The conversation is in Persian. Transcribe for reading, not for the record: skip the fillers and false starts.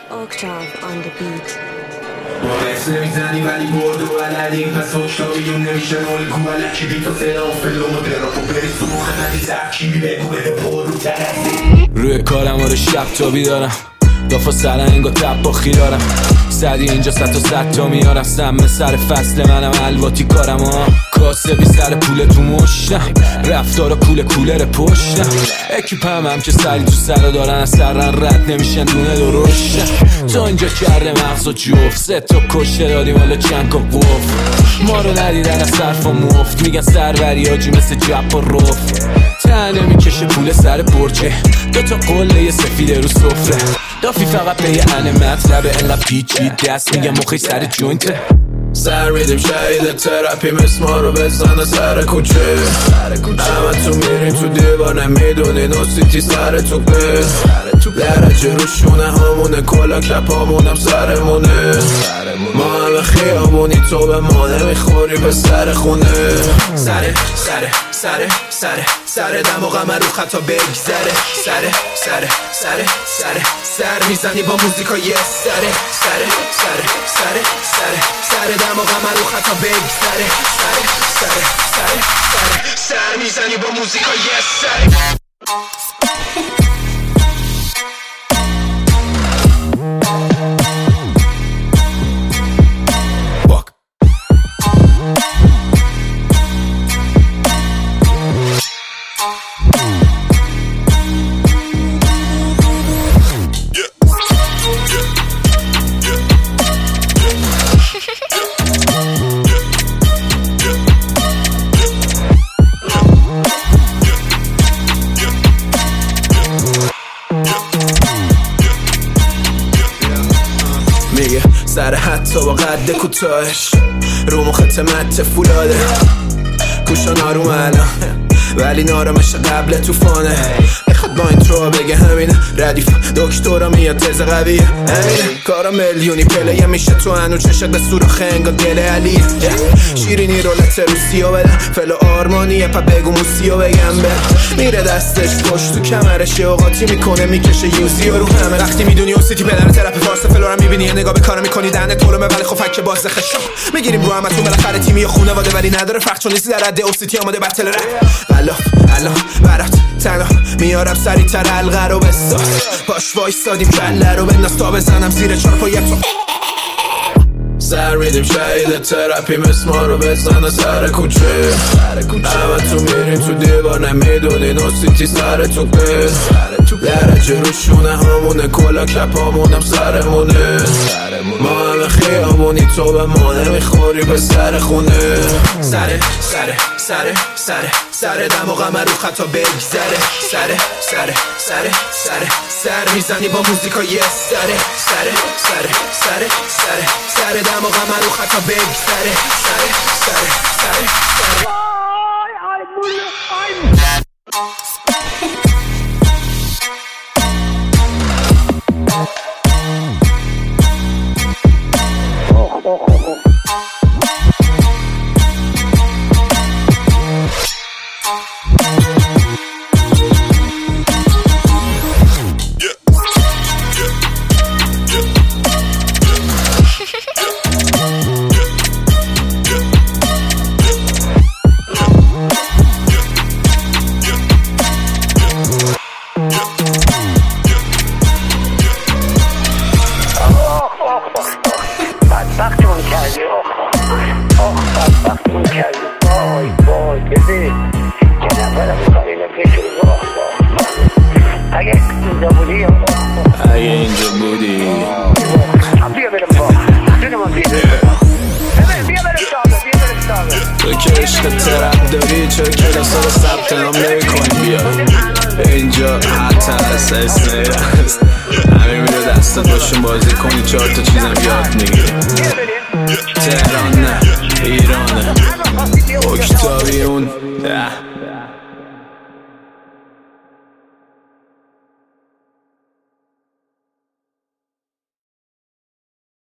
Octave on the beat. باعث نمیزنی ولی برد و بلدیم پس هشتاریون نمیشه الگو علکی بی تو صدا و فلوم و دراب و بری سوخ ندی ترکیبی بگو بده پر رو ترسی روی کارم رو شب تا بیدارم دافا سرنگ و تباخی دارم صدی اینجا 100 تا میارم سم سر فصل منم الواتی کارم ها کاسه بی سر پول تو مشتم رفتار کوله کولر پشتم اکیپم هم که سری تو سر دارن از سرن رد نمیشن دونه درشتم تو اینجا کرده مغز و جفت 3 تا کشته دادیم حالا چند که قفل ما رو ندیدن از صرف و مفت میگن سروری آجی مثل جب و رفت تنه میکشه پول سر برجه 2 تا قله سفیده رو سفره دافی فقط به یه انه مطلبه انقدر پیچی دست میگم مخی سر جوینته سر میدیم شهید تراپی مثل ما رو بزنه سر کوچه همه تو میرین تو دیوانه میدونی نوسیتی سر تو به درجه رو شونه همونه کلا کپ همونم سرمونه ما همه خیامونی تو به ما نمیخوری به سر خونه سر دم و غمه رو خطا بگذره سر میزنی با موزیکا یه سر دم و غمه رو خطا بگذره سر میزنی با موزیکا یه سر میگه سر حتی با قد کوتاهش رو مخت مت فولاده گوشان آروم الان ولی نارمش قبل توفانه میخواد با اینترو بگه همینه ردیف دکترا میاد تز قویه همینه کارا میلیونی پله میشه تو هنو چشت به سوراخ انگا دل علیه شیرینی رولت روسیو بدم فلو آرمانیه پا بگو موسیو بگم به میره دستش پشت تو کمرش اوقاتی میکنه میکشه یوزی و رو همه وقتی میدونی اون سیتی پدر ترپ فارس فلو رو میبینی یه نگاه به کارا میکنی دهنه طولمه ولی خب فک باز خشم میگیریم رو همتون بالاخره تیمی خانواده ولی نداره فرق چون نیستی در رد اوسیتی آماده بتل رپ الان برات تنها میارم سری تر حلقه رو بساز باش وایستادیم کله رو بنداز تا بزنم زیر چارپایت رو سر میدیم شهید تراپی مثل ما رو بزنه سر کوچه همه تو میرین تو دیوانه میدونی نوسیتی سر تو به درجه رو شونه همونه کلا کپ همونم سرمونه ما همه خیامونی تو به ما نمیخوری به سر خونه سر دم و غمه رو خطا بگذره سر میزنی با موزیکا یه سر دم و غمه رو خطا بگذره بدبختمون کردی بدبختمون کردی وای ببین که نفرم میخوایی نفیشو اگه اینجا بودی بیا برم با جونم بیا تو که عشق ترپ داری چرا کلاسا رو ثبت نام نمی‌کنی بیا اینجا حتی هست اسنه هست همین میره دستت باشون بازی کنی 4 تا چیزم یاد میگیری